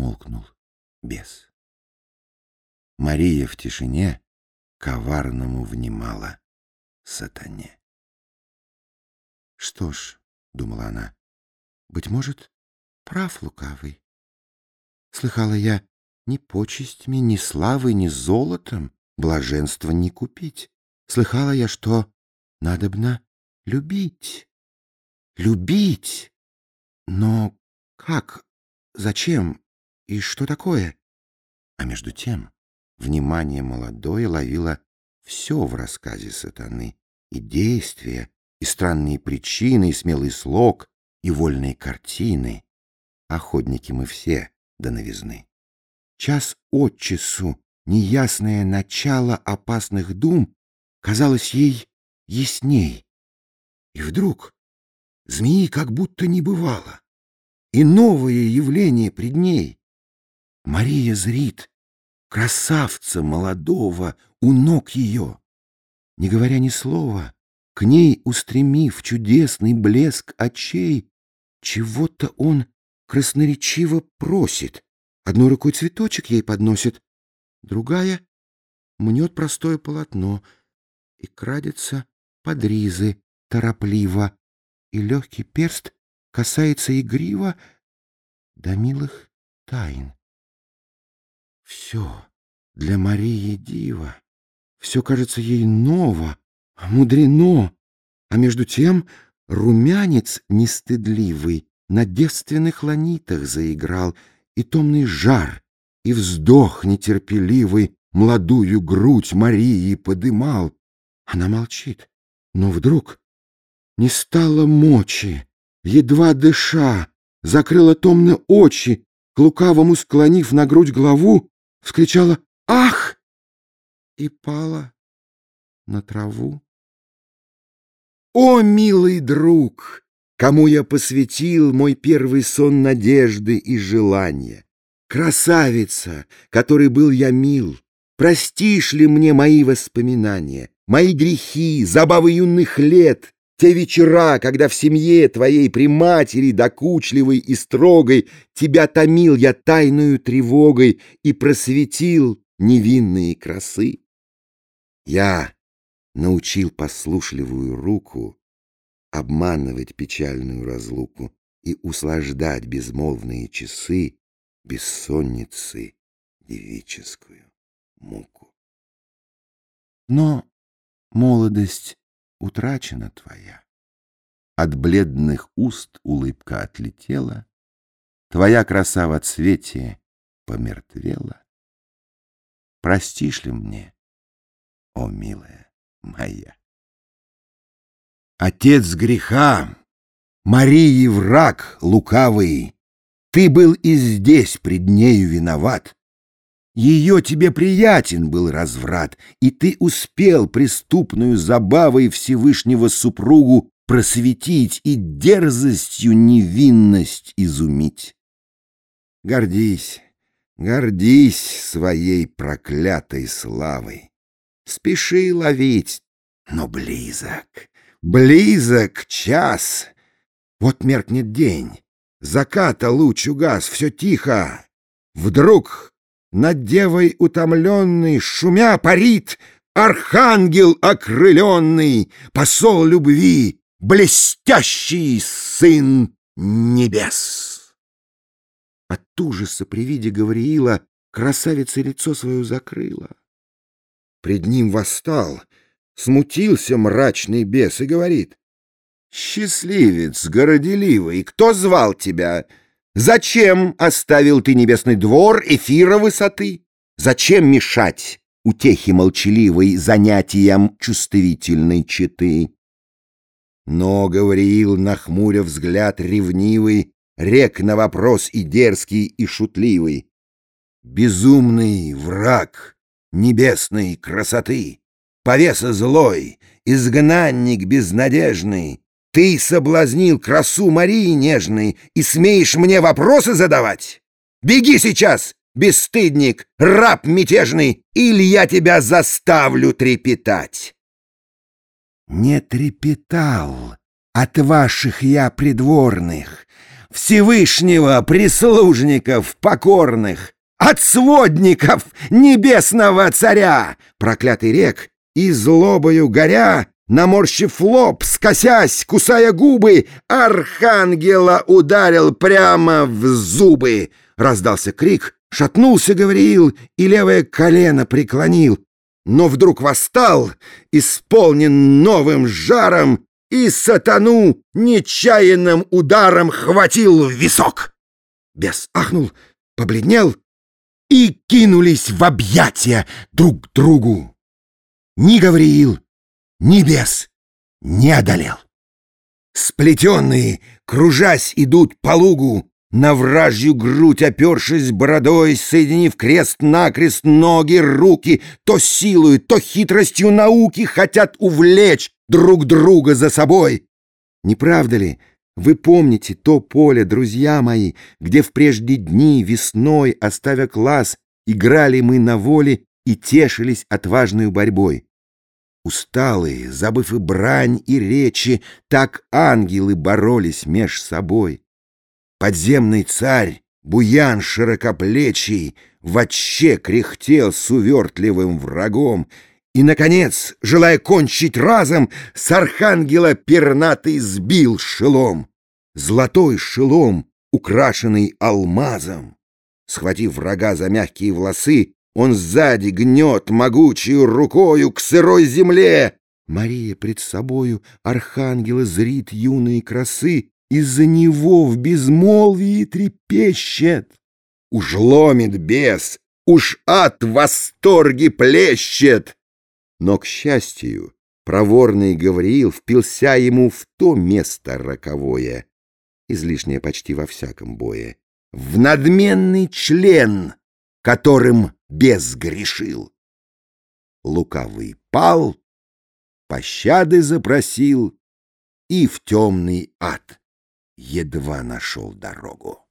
замолкнул бес. Мария в тишине коварному внимала сатане. «Что ж, — думала она, — быть может, прав лукавый. Слыхала я, ни почестями, ни славой, ни золотом блаженства не купить. Слыхала я, что надобно любить. Любить! Но как, зачем и что такое?» А между тем внимание молодое ловило все в рассказе сатаны: и действия, и странные причины, и смелый слог, и вольные картины. Охотники мы все до новизны. Час от часу неясное начало опасных дум казалось ей ясней. И вдруг змеи как будто не бывало, и новое явление пред ней. Мария зрит красавца молодого у ног ее. Не говоря ни слова, к ней устремив чудесный блеск очей, чего-то он красноречиво просит. Одной рукой цветочек ей подносит, другая мнет простое полотно и крадется под ризы торопливо, и легкий перст касается игриво до милых тайн. Все для Марии диво, все кажется ей ново, мудрено, а между тем румянец нестыдливый на девственных ланитах заиграл, и томный жар, и вздох нетерпеливый молодую грудь Марии подымал. Она молчит, но вдруг не стало мочи, едва дыша, закрыла томно очи, к лукавому склонив на грудь главу, вскричала «Ах!» и пала на траву. О, милый друг, кому я посвятил мой первый сон надежды и желания! Красавица, которой был я мил, простишь ли мне мои воспоминания, мои грехи, забавы юных лет, те вечера, когда в семье твоей при матери докучливой и строгой тебя томил я тайною тревогой и просветил невинные красы? Я научил послушливую руку обманывать печальную разлуку и услаждать безмолвные часы бессонницы девическую муку. Но молодость утрачена твоя, от бледных уст улыбка отлетела, твоя краса во цвете помертвела. Простишь ли мне, о милая моя? Отец греха, Марии враг лукавый, ты был и здесь пред нею виноват. Ее тебе приятен был разврат, и ты успел преступную забавой Всевышнего супругу просветить и дерзостью невинность изумить. Гордись, гордись своей проклятой славой, спеши ловить, но близок, близок час. Вот меркнет день, заката луч угас, все тихо. Вдруг над девой утомленной шумя парит архангел окрыленный, посол любви, блестящий сын небес. От ужаса при виде Гавриила красавица лицо свое закрыла. Пред ним восстал, смутился мрачный бес и говорит: «Счастливец горделивый, кто звал тебя? Зачем оставил ты небесный двор эфира высоты? Зачем мешать утехи молчаливой занятиям чувствительной четы?» Но Гавриил, нахмуря взгляд ревнивый, рек на вопрос и дерзкий, и шутливый: «Безумный враг небесной красоты, повеса злой, изгнанник безнадежный, ты соблазнил красу Марии нежной и смеешь мне вопросы задавать? Беги сейчас, бесстыдник, раб мятежный, или я тебя заставлю трепетать!» Не трепетал от ваших я придворных, Всевышнего прислужников покорных, от сводников небесного царя. Проклятый рек, и злобою горя, наморщив лоб, скосясь, кусая губы, архангела ударил прямо в зубы. Раздался крик, шатнулся Гавриил и левое колено преклонил, но вдруг восстал, исполнен новым жаром, и сатану нечаянным ударом хватил в висок. Бес ахнул, побледнел, и кинулись в объятия друг к другу. Ни Гавриил, ни бес не одолел. Сплетенные, кружась, идут по лугу, на вражью грудь опершись бородой, соединив крест-накрест ноги, руки, то силою, то хитростью науки хотят увлечь друг друга за собой. Не правда ли, вы помните то поле, друзья мои, где в прежние дни весной, оставя класс, играли мы на воле и тешились отважной борьбой? Усталые, забыв и брань, и речи, так ангелы боролись меж собой. Подземный царь, буян широкоплечий, вотще кряхтел с увертливым врагом, и, наконец, желая кончить разом, с архангела пернатый сбил шелом. Золотой шелом, украшенный алмазом. Схватив врага за мягкие волосы, он сзади гнет могучую рукою к сырой земле. Мария пред собою архангела зрит юные красы, из-за него в безмолвии трепещет. Уж ломит бес, уж ад в восторге плещет. Но, к счастью, проворный Гавриил впился ему в то место роковое, излишнее почти во всяком бое, в надменный член, которым бес грешил. Лукавый пал, пощады запросил и в темный ад едва нашел дорогу.